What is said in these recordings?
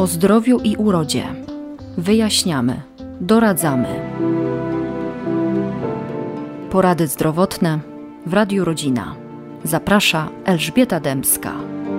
O zdrowiu i urodzie. Wyjaśniamy, doradzamy. Porady zdrowotne w Radiu Rodzina. Zaprasza Elżbieta Dębska.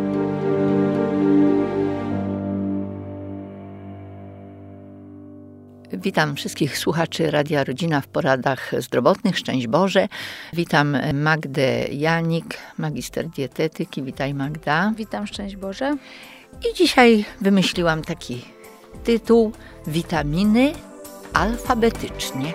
Witam wszystkich słuchaczy Radia Rodzina w poradach zdrowotnych. Szczęść Boże. Witam Magdę Janik, magister dietetyki. Witaj, Magda. Witam, szczęść Boże. I dzisiaj wymyśliłam taki tytuł: witaminy alfabetycznie.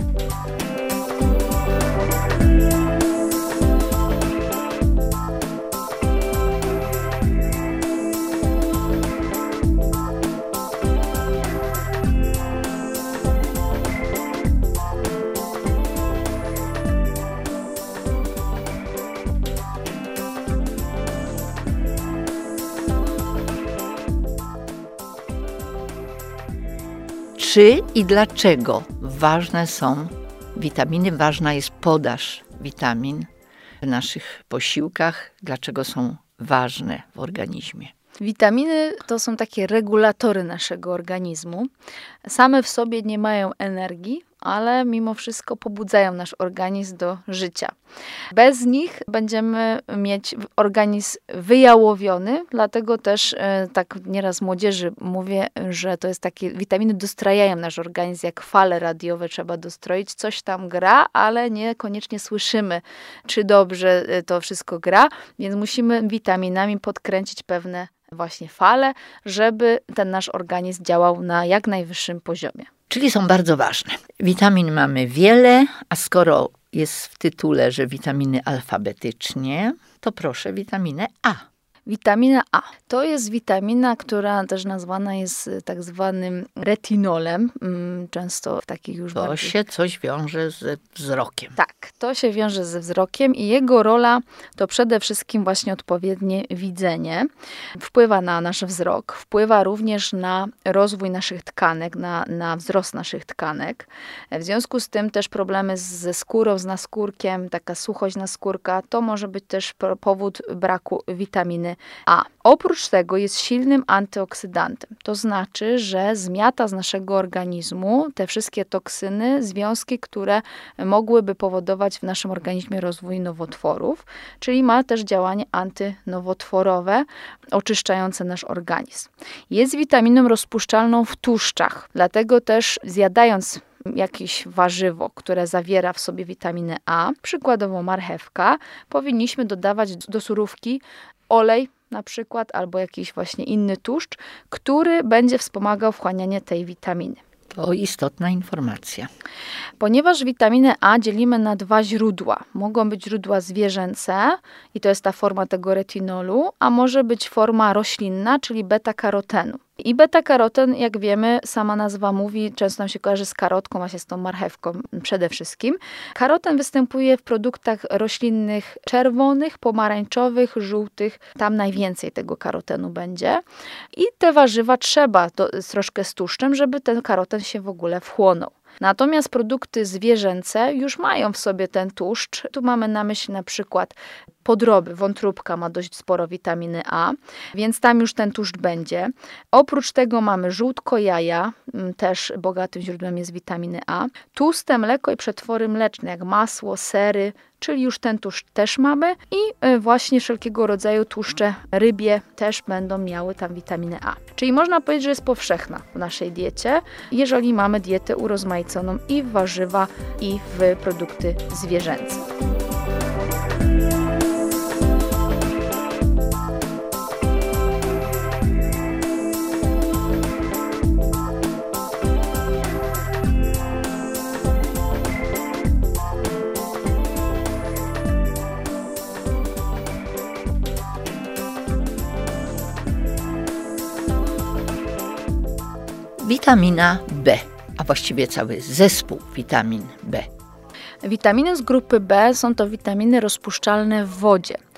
Czy i dlaczego ważne są witaminy? Ważna jest podaż witamin w naszych posiłkach. Dlaczego są ważne w organizmie? Witaminy to są takie regulatory naszego organizmu. Same w sobie nie mają energii, ale mimo wszystko pobudzają nasz organizm do życia. Bez nich będziemy mieć organizm wyjałowiony, dlatego też tak nieraz młodzieży mówię, że to jest takie, witaminy dostrajają nasz organizm, jak fale radiowe trzeba dostroić. Coś tam gra, ale niekoniecznie słyszymy, czy dobrze to wszystko gra, więc musimy witaminami podkręcić pewne właśnie fale, żeby ten nasz organizm działał na jak najwyższym poziomie. Czyli są bardzo ważne. Witamin mamy wiele, a skoro jest w tytule, że witaminy alfabetycznie, to proszę witaminę A. Witamina A to jest witamina, która też nazwana jest tak zwanym retinolem. Często w takich już To się coś wiąże ze wzrokiem. Tak, to się wiąże ze wzrokiem i jego rola to przede wszystkim właśnie odpowiednie widzenie. Wpływa na nasz wzrok, wpływa również na rozwój naszych tkanek, na wzrost naszych tkanek. W związku z tym też problemy ze skórą, z naskórkiem, taka suchość naskórka, to może być też powód braku witaminy A. Oprócz tego jest silnym antyoksydantem. To znaczy, że zmiata z naszego organizmu te wszystkie toksyny, związki, które mogłyby powodować w naszym organizmie rozwój nowotworów, czyli ma też działanie antynowotworowe, oczyszczające nasz organizm. Jest witaminą rozpuszczalną w tłuszczach, dlatego też zjadając jakieś warzywo, które zawiera w sobie witaminę A, przykładowo marchewka, powinniśmy dodawać do surówki olej na przykład, albo jakiś właśnie inny tłuszcz, który będzie wspomagał wchłanianie tej witaminy. To istotna informacja. Ponieważ witaminę A dzielimy na dwa źródła. Mogą być źródła zwierzęce i to jest ta forma tego retinolu, a może być forma roślinna, czyli beta-karotenu. I beta-karoten, jak wiemy, sama nazwa mówi, często nam się kojarzy z karotką, a się z tą marchewką przede wszystkim. Karoten występuje w produktach roślinnych czerwonych, pomarańczowych, żółtych. Tam najwięcej tego karotenu będzie. I te warzywa trzeba troszkę z tłuszczem, żeby ten karoten się w ogóle wchłonął. Natomiast produkty zwierzęce już mają w sobie ten tłuszcz. Tu mamy na myśli na przykład podroby, wątróbka ma dość sporo witaminy A, więc tam już ten tłuszcz będzie. Oprócz tego mamy żółtko jaja, też bogatym źródłem jest witaminy A. Tłuste mleko i przetwory mleczne, jak masło, sery, czyli już ten tłuszcz też mamy i właśnie wszelkiego rodzaju tłuszcze rybie też będą miały tam witaminę A. Czyli można powiedzieć, że jest powszechna w naszej diecie, jeżeli mamy dietę urozmaiconą i w warzywa, i w produkty zwierzęce. Witamina B, a właściwie cały zespół witamin B. Witaminy z grupy B są to witaminy rozpuszczalne w wodzie.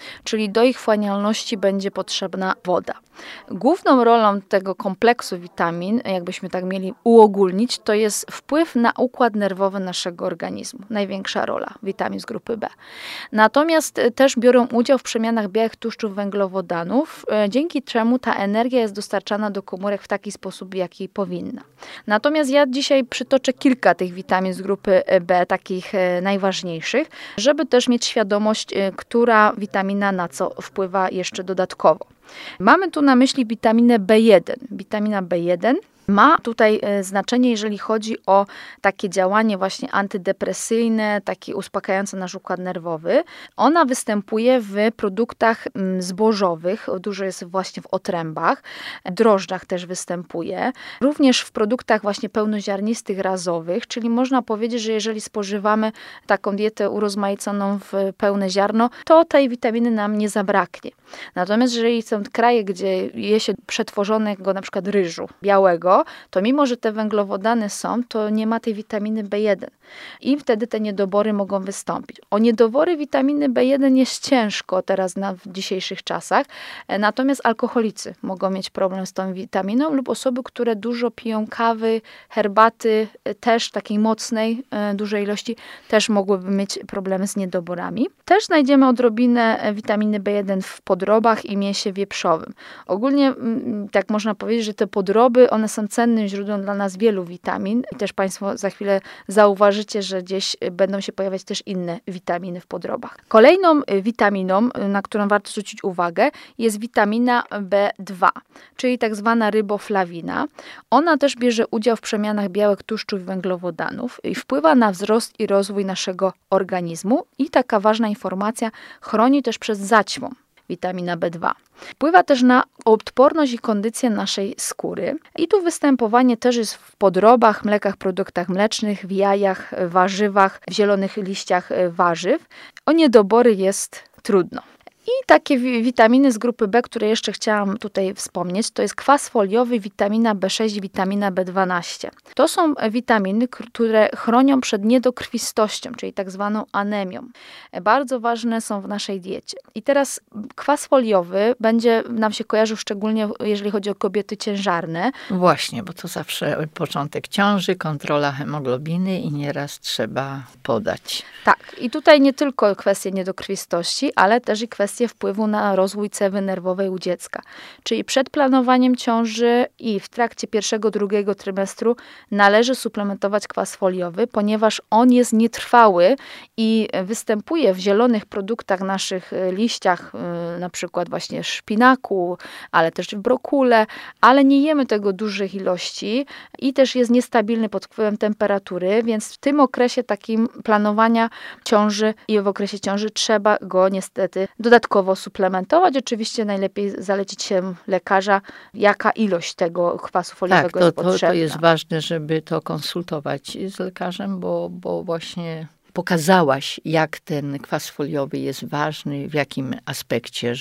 czyli do ich wchłanialności będzie potrzebna woda. Główną rolą tego kompleksu witamin, jakbyśmy tak mieli uogólnić, to jest wpływ na układ nerwowy naszego organizmu. Największa rola witamin z grupy B. Natomiast też biorą udział w przemianach białych tłuszczów węglowodanów, dzięki czemu ta energia jest dostarczana do komórek w taki sposób, jaki powinna. Natomiast ja dzisiaj przytoczę kilka tych witamin z grupy B, takich najważniejszych, żeby też mieć świadomość, która witamina na co wpływa jeszcze dodatkowo. Mamy tu na myśli witaminę B1. Witamina B1 ma tutaj znaczenie, jeżeli chodzi o takie działanie właśnie antydepresyjne, takie uspokajające nasz układ nerwowy. Ona występuje w produktach zbożowych, dużo jest właśnie w otrębach, drożdżach też występuje, również w produktach właśnie pełnoziarnistych, razowych, czyli można powiedzieć, że jeżeli spożywamy taką dietę urozmaiconą w pełne ziarno, to tej witaminy nam nie zabraknie. Natomiast jeżeli są kraje, gdzie je się przetworzonego na przykład ryżu białego, to mimo, że te węglowodany są, to nie ma tej witaminy B1 i wtedy te niedobory mogą wystąpić. O niedobory witaminy B1 jest ciężko teraz w dzisiejszych czasach, natomiast alkoholicy mogą mieć problem z tą witaminą lub osoby, które dużo piją kawy, herbaty, też takiej mocnej, dużej ilości, też mogłyby mieć problemy z niedoborami. Też znajdziemy odrobinę witaminy B1 w podrobach i mięsie wieprzowym. Ogólnie tak można powiedzieć, że te podroby, one są cennym źródłem dla nas wielu witamin i też Państwo za chwilę zauważycie, że gdzieś będą się pojawiać też inne witaminy w podrobach. Kolejną witaminą, na którą warto zwrócić uwagę, jest witamina B2, czyli tak zwana riboflawina. Ona też bierze udział w przemianach białych tłuszczów i węglowodanów i wpływa na wzrost i rozwój naszego organizmu i taka ważna informacja, chroni też przed zaćmą. Witamina B2. Wpływa też na odporność i kondycję naszej skóry. I tu występowanie też jest w podrobach, mlekach, produktach mlecznych, w jajach, warzywach, w zielonych liściach warzyw. O niedobory jest trudno. I takie witaminy z grupy B, które jeszcze chciałam tutaj wspomnieć, to jest kwas foliowy, witamina B6 i witamina B12. To są witaminy, które chronią przed niedokrwistością, czyli tak zwaną anemią. Bardzo ważne są w naszej diecie. I teraz kwas foliowy będzie nam się kojarzył szczególnie, jeżeli chodzi o kobiety ciężarne. Właśnie, bo to zawsze początek ciąży, kontrola hemoglobiny i nieraz trzeba podać. Tak, i tutaj nie tylko kwestie niedokrwistości, ale też i kwestie wpływu na rozwój cewy nerwowej u dziecka. Czyli przed planowaniem ciąży i w trakcie pierwszego, drugiego trymestru należy suplementować kwas foliowy, ponieważ on jest nietrwały i występuje w zielonych produktach, naszych liściach, na przykład właśnie szpinaku, ale też w brokule, ale nie jemy tego dużych ilości i też jest niestabilny pod wpływem temperatury, więc w tym okresie takim planowania ciąży i w okresie ciąży trzeba go niestety dodatkowo suplementować. Oczywiście najlepiej zalecić się lekarza, jaka ilość tego kwasu foliowego jest potrzebna. To jest ważne, żeby to konsultować z lekarzem, bo właśnie pokazałaś, jak ten kwas foliowy jest ważny, w jakim aspekcie,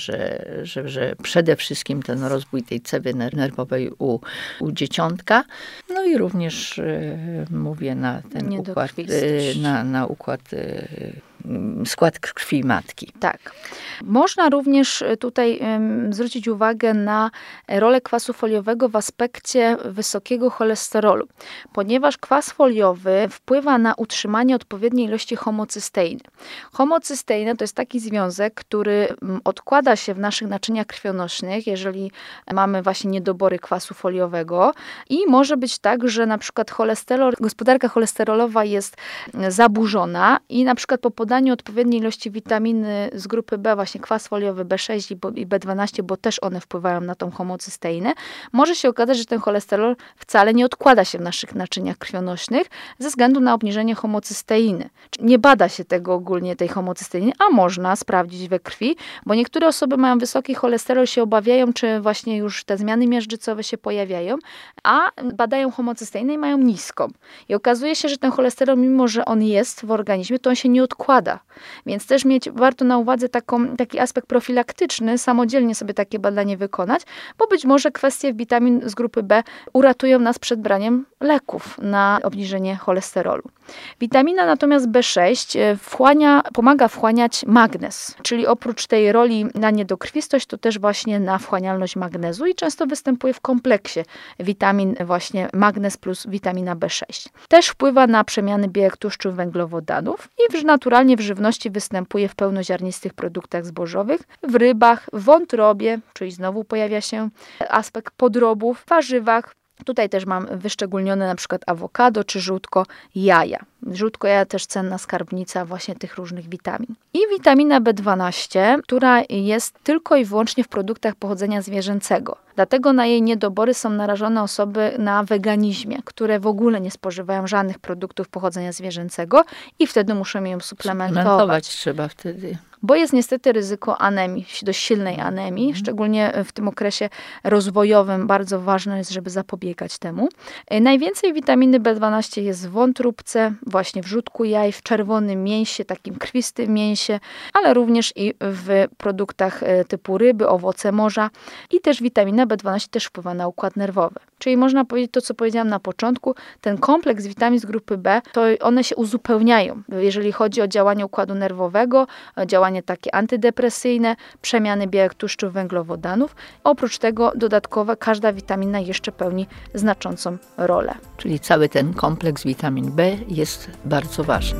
że przede wszystkim ten rozwój tej cewy nerwowej u dzieciątka, no i również mówię na ten układ, na układ skład krwi matki. Tak. Można również tutaj zwrócić uwagę na rolę kwasu foliowego w aspekcie wysokiego cholesterolu, ponieważ kwas foliowy wpływa na utrzymanie odpowiedniej ilości homocysteiny. Homocysteina to jest taki związek, który odkłada się w naszych naczyniach krwionośnych, jeżeli mamy właśnie niedobory kwasu foliowego i może być tak, że na przykład gospodarka cholesterolowa jest zaburzona i na przykład po podaniu odpowiedniej ilości witaminy z grupy B, właśnie kwas foliowy, B6 i B12, bo też one wpływają na tą homocysteinę, może się okazać, że ten cholesterol wcale nie odkłada się w naszych naczyniach krwionośnych ze względu na obniżenie homocysteiny. Nie bada się tego ogólnie, tej homocysteiny, a można sprawdzić we krwi, bo niektóre osoby mają wysoki cholesterol, się obawiają, czy właśnie już te zmiany miażdżycowe się pojawiają, a badają homocysteinę i mają niską. I okazuje się, że ten cholesterol, mimo że on jest w organizmie, to on się nie odkłada bada. Więc też warto na uwadze taki aspekt profilaktyczny, samodzielnie sobie takie badanie wykonać, bo być może kwestie witamin z grupy B uratują nas przed braniem leków na obniżenie cholesterolu. Witamina natomiast B6 pomaga wchłaniać magnez, czyli oprócz tej roli na niedokrwistość, to też właśnie na wchłanialność magnezu i często występuje w kompleksie witamin właśnie magnez plus witamina B6. Też wpływa na przemiany białek tłuszczów węglowodanów i naturalnie w żywności występuje w pełnoziarnistych produktach zbożowych, w rybach, w wątrobie, czyli znowu pojawia się aspekt podrobów, w warzywach. Tutaj też mam wyszczególnione na przykład awokado czy żółtko jaja. Żółtko jaja też cenna skarbnica właśnie tych różnych witamin. I witamina B12, która jest tylko i wyłącznie w produktach pochodzenia zwierzęcego. Dlatego na jej niedobory są narażone osoby na weganizmie, które w ogóle nie spożywają żadnych produktów pochodzenia zwierzęcego i wtedy muszą ją suplementować. Trzeba wtedy. Bo jest niestety ryzyko anemii, dość silnej anemii, szczególnie w tym okresie rozwojowym bardzo ważne jest, żeby zapobiegać temu. Najwięcej witaminy B12 jest w wątróbce, właśnie w żółtku jaj, w czerwonym mięsie, takim krwistym mięsie, ale również i w produktach typu ryby, owoce morza. I też witamina B12 też wpływa na układ nerwowy. Czyli można powiedzieć to, co powiedziałam na początku, ten kompleks witamin z grupy B, to one się uzupełniają, jeżeli chodzi o działanie układu nerwowego, działanie takie antydepresyjne, przemiany białek tłuszczów węglowodanów. Oprócz tego dodatkowo każda witamina jeszcze pełni znaczącą rolę. Czyli cały ten kompleks witamin B jest bardzo ważny.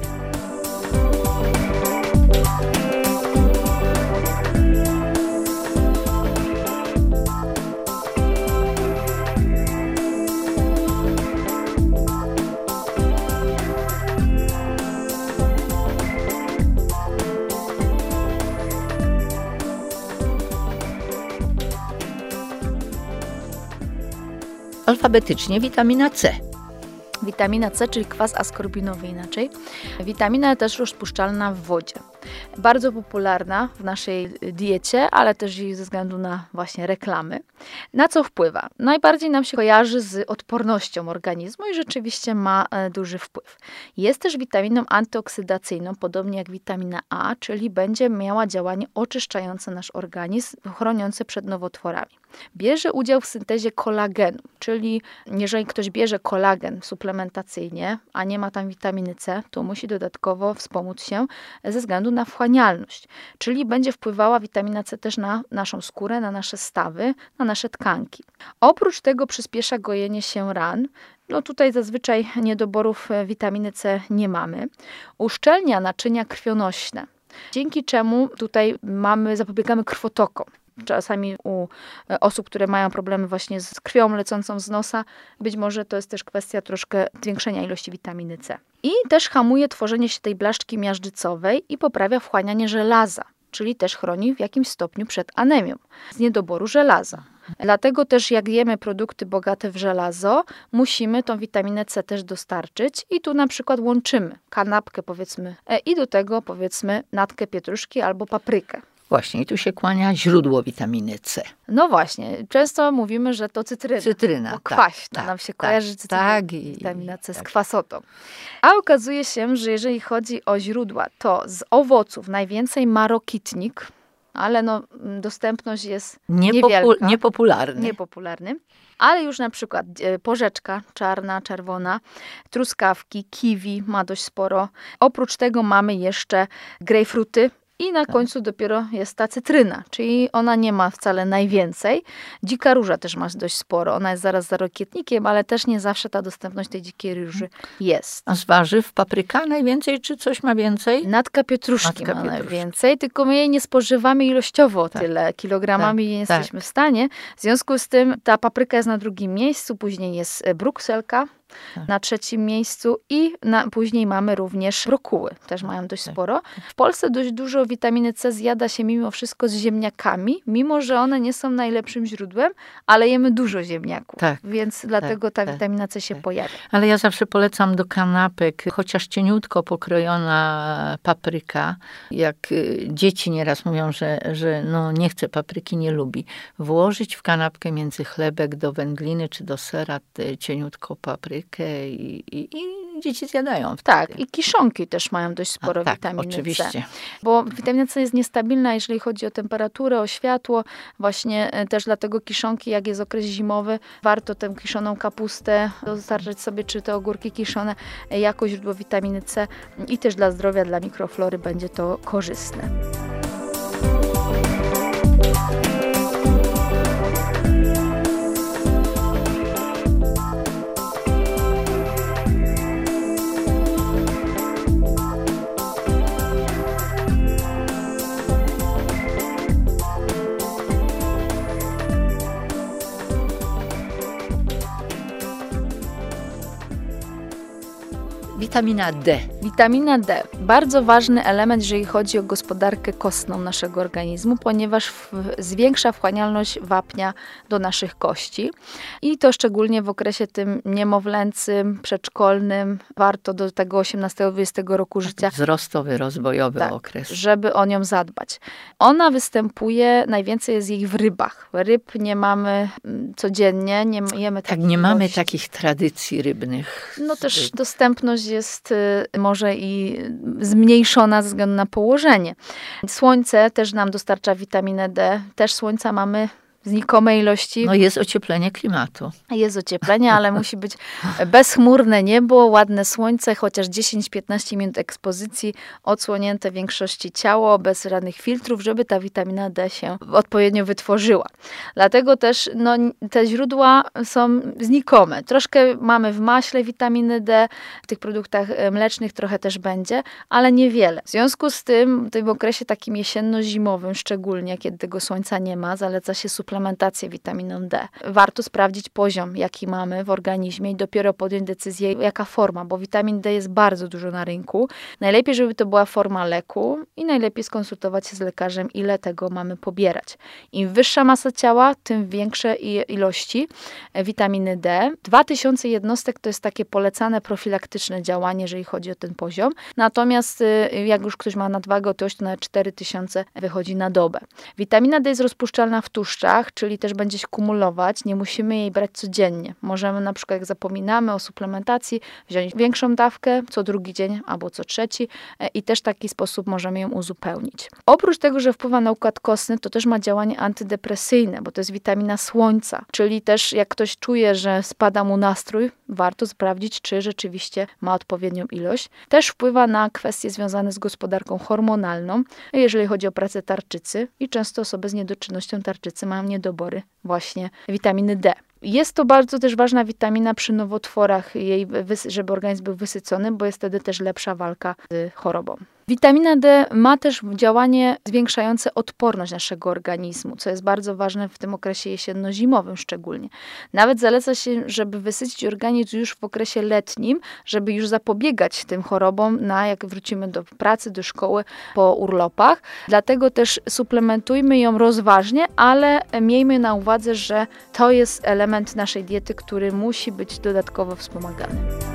Alfabetycznie witamina C. Witamina C, czyli kwas askorbinowy inaczej. Witamina też rozpuszczalna w wodzie. Bardzo popularna w naszej diecie, ale też i ze względu na właśnie reklamy. Na co wpływa? Najbardziej nam się kojarzy z odpornością organizmu i rzeczywiście ma duży wpływ. Jest też witaminą antyoksydacyjną, podobnie jak witamina A, czyli będzie miała działanie oczyszczające nasz organizm, chroniące przed nowotworami. Bierze udział w syntezie kolagenu, czyli jeżeli ktoś bierze kolagen suplementacyjnie, a nie ma tam witaminy C, to musi dodatkowo wspomóc się ze względu na wchłanialność. Czyli będzie wpływała witamina C też na naszą skórę, na nasze stawy, na nasze tkanki. Oprócz tego przyspiesza gojenie się ran. No tutaj zazwyczaj niedoborów witaminy C nie mamy. Uszczelnia naczynia krwionośne, dzięki czemu tutaj zapobiegamy krwotokom. Czasami u osób, które mają problemy właśnie z krwią lecącą z nosa, być może to jest też kwestia troszkę zwiększenia ilości witaminy C. I też hamuje tworzenie się tej blaszczki miażdżycowej i poprawia wchłanianie żelaza, czyli też chroni w jakimś stopniu przed anemią z niedoboru żelaza. Dlatego też jak jemy produkty bogate w żelazo, musimy tą witaminę C też dostarczyć i tu na przykład łączymy kanapkę powiedzmy i do tego powiedzmy natkę pietruszki albo paprykę. Właśnie, i tu się kłania źródło witaminy C. No właśnie, często mówimy, że to cytryna. Cytryna, bo kwaśna nam się kojarzy witamina C z kwasotą. A okazuje się, że jeżeli chodzi o źródła, to z owoców najwięcej ma rokitnik, ale dostępność jest niewielka. Niepopularny. Ale już na przykład porzeczka czarna, czerwona, truskawki, kiwi ma dość sporo. Oprócz tego mamy jeszcze grejpfruty. I na końcu dopiero jest ta cytryna, czyli ona nie ma wcale najwięcej. Dzika róża też ma dość sporo. Ona jest zaraz za rokietnikiem, ale też nie zawsze ta dostępność tej dzikiej róży jest. A z warzyw papryka najwięcej, czy coś ma więcej? Natka pietruszki ma najwięcej, tylko my jej nie spożywamy ilościowo tyle. Kilogramami nie jesteśmy w stanie. W związku z tym ta papryka jest na drugim miejscu, później jest brukselka. Na trzecim miejscu i później mamy również brokuły, też mają dość sporo. W Polsce dość dużo witaminy C zjada się mimo wszystko z ziemniakami, mimo że one nie są najlepszym źródłem, ale jemy dużo ziemniaków, więc dlatego ta witamina C się pojawia. Ale ja zawsze polecam do kanapek, chociaż cieniutko pokrojona papryka, jak dzieci nieraz mówią, że nie chce papryki, nie lubi, włożyć w kanapkę między chlebek do wędliny czy do sera cieniutko papryki. paprykę i dzieci zjadają wtedy. Tak, i kiszonki też mają dość sporo witaminy oczywiście. C. Bo witamina C jest niestabilna, jeżeli chodzi o temperaturę, o światło. Właśnie też dlatego kiszonki, jak jest okres zimowy, warto tę kiszoną kapustę dostarczać sobie, czy te ogórki kiszone, jako źródło witaminy C. I też dla zdrowia, dla mikroflory będzie to korzystne. Witamina D. Witamina D. Bardzo ważny element, jeżeli chodzi o gospodarkę kostną naszego organizmu, ponieważ zwiększa wchłanialność wapnia do naszych kości. I to szczególnie w okresie tym niemowlęcym, przedszkolnym. Warto do tego 18-20 roku życia. Wzrostowy, rozwojowy okres. Żeby o nią zadbać. Ona występuje, najwięcej jest jej w rybach. Ryb nie mamy codziennie, nie jemy takich nie mamy ilości. takich tradycji rybnych. No też dostępność jest może i zmniejszona ze względu na położenie. Słońce też nam dostarcza witaminę D. Też słońca mamy znikome ilości. No jest ocieplenie klimatu. Jest ocieplenie, ale musi być bezchmurne niebo, ładne słońce, chociaż 10-15 minut ekspozycji, odsłonięte w większości ciało, bez żadnych filtrów, żeby ta witamina D się odpowiednio wytworzyła. Dlatego też te źródła są znikome. Troszkę mamy w maśle witaminy D, w tych produktach mlecznych trochę też będzie, ale niewiele. W związku z tym, w tym okresie takim jesienno-zimowym szczególnie, kiedy tego słońca nie ma, zaleca się suplementację witaminą D. Warto sprawdzić poziom, jaki mamy w organizmie i dopiero podjąć decyzję, jaka forma, bo witamin D jest bardzo dużo na rynku. Najlepiej, żeby to była forma leku i najlepiej skonsultować się z lekarzem, ile tego mamy pobierać. Im wyższa masa ciała, tym większe ilości witaminy D. 2000 jednostek to jest takie polecane profilaktyczne działanie, jeżeli chodzi o ten poziom. Natomiast jak już ktoś ma nadwagę, otyłość, to nawet 4000 wychodzi na dobę. Witamina D jest rozpuszczalna w tłuszczach, czyli też będzie się kumulować. Nie musimy jej brać codziennie. Możemy na przykład, jak zapominamy o suplementacji, wziąć większą dawkę co drugi dzień albo co trzeci i też w taki sposób możemy ją uzupełnić. Oprócz tego, że wpływa na układ kostny, to też ma działanie antydepresyjne, bo to jest witamina słońca, czyli też jak ktoś czuje, że spada mu nastrój, warto sprawdzić, czy rzeczywiście ma odpowiednią ilość. Też wpływa na kwestie związane z gospodarką hormonalną, jeżeli chodzi o pracę tarczycy i często osoby z niedoczynnością tarczycy mają niedobory właśnie witaminy D. Jest to bardzo też ważna witamina przy nowotworach, żeby organizm był wysycony, bo jest wtedy też lepsza walka z chorobą. Witamina D ma też działanie zwiększające odporność naszego organizmu, co jest bardzo ważne w tym okresie jesienno-zimowym szczególnie. Nawet zaleca się, żeby wysycić organizm już w okresie letnim, żeby już zapobiegać tym chorobom, jak wrócimy do pracy, do szkoły po urlopach. Dlatego też suplementujmy ją rozważnie, ale miejmy na uwadze, że to jest element naszej diety, który musi być dodatkowo wspomagany.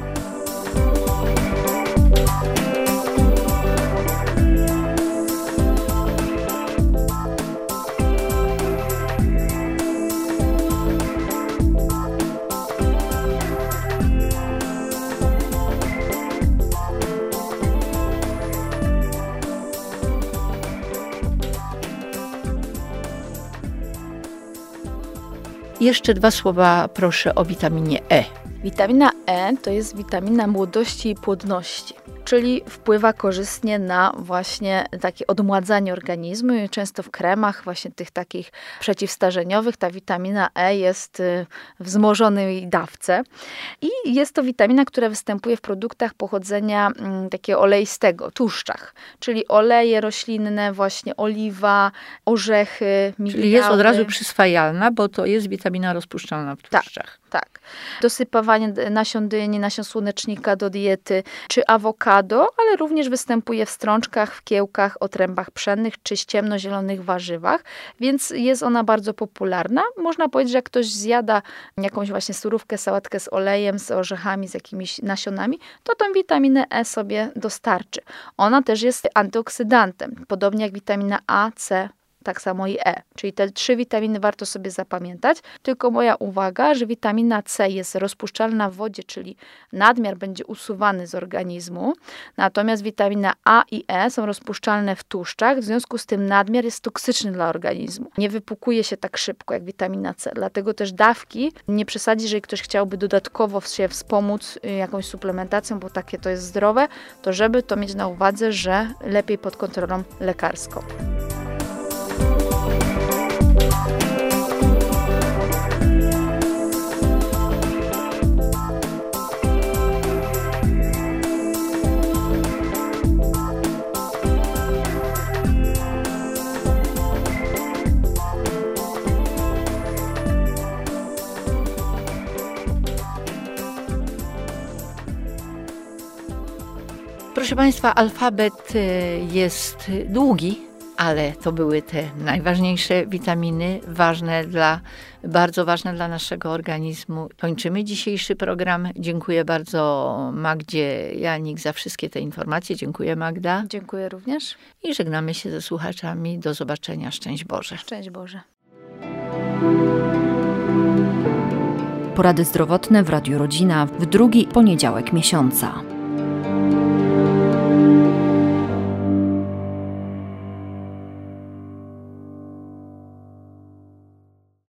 Jeszcze 2 słowa proszę o witaminie E. Witamina E to jest witamina młodości i płodności, czyli wpływa korzystnie na właśnie takie odmładzanie organizmu i często w kremach właśnie tych takich przeciwstarzeniowych ta witamina E jest w wzmożonej dawce i jest to witamina, która występuje w produktach pochodzenia takiego oleistego, tłuszczach, czyli oleje roślinne, właśnie oliwa, orzechy, migdały. Czyli jest od razu przyswajalna, bo to jest witamina rozpuszczalna w tłuszczach. Tak. Dosypywanie nasion dyni, nasion słonecznika do diety, czy awokado, ale również występuje w strączkach, w kiełkach, otrębach pszennych, czy ciemnozielonych warzywach, więc jest ona bardzo popularna. Można powiedzieć, że jak ktoś zjada jakąś właśnie surówkę, sałatkę z olejem, z orzechami, z jakimiś nasionami, to tą witaminę E sobie dostarczy. Ona też jest antyoksydantem, podobnie jak witamina A, C, tak samo i E. Czyli te 3 witaminy warto sobie zapamiętać. Tylko moja uwaga, że witamina C jest rozpuszczalna w wodzie, czyli nadmiar będzie usuwany z organizmu. Natomiast witamina A i E są rozpuszczalne w tłuszczach, w związku z tym nadmiar jest toksyczny dla organizmu. Nie wypukuje się tak szybko jak witamina C. Dlatego też dawki nie przesadzi, jeżeli ktoś chciałby dodatkowo się wspomóc jakąś suplementacją, bo takie to jest zdrowe, to żeby to mieć na uwadze, że lepiej pod kontrolą lekarską. Proszę Państwa, alfabet jest długi, ale to były te najważniejsze witaminy, bardzo ważne dla naszego organizmu. Kończymy dzisiejszy program. Dziękuję bardzo Magdzie Janik za wszystkie te informacje. Dziękuję, Magda. Dziękuję również. I żegnamy się ze słuchaczami. Do zobaczenia. Szczęść Boże. Szczęść Boże. Porady zdrowotne w Radiu Rodzina w drugi poniedziałek miesiąca.